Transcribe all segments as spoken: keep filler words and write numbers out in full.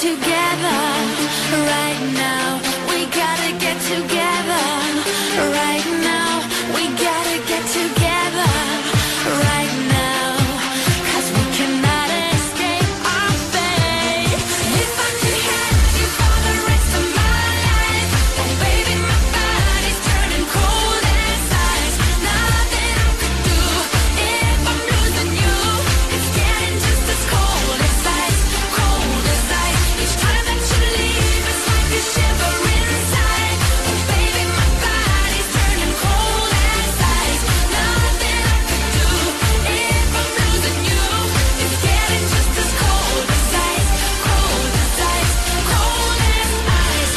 together right now. We gotta get together right now. We gotta get together right now. 'Cause we cannot escape our fate. If I could have you for the rest of my life, oh baby, my body's turning cold as ice. Nothing I could do if I'm losing you. It's getting just as cold as ice, cold as ice. Each time that you leave, it's like a shiver inside. Oh baby, my body's turning cold as ice. Nothing I could do if I'm losing you. It's getting just as cold as ice, cold as ice, cold as ice.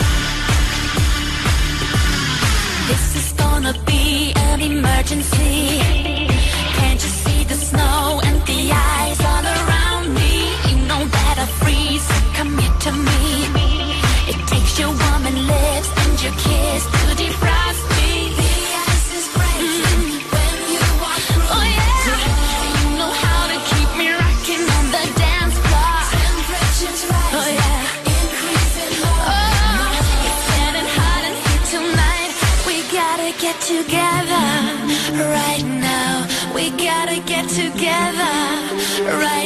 This is gonna be an emergency. Can't you see the snow and the ice all around me? You know that I freeze, come here to me. It takes your warm and lips and your kiss to defrost me. The ice is breaking when you walk through. Oh yeah, you know how to keep me rocking on the dance floor. Temperatures rising, oh yeah, increasing more. Oh, it's getting hot in here tonight. We gotta get together right now. We gotta get together right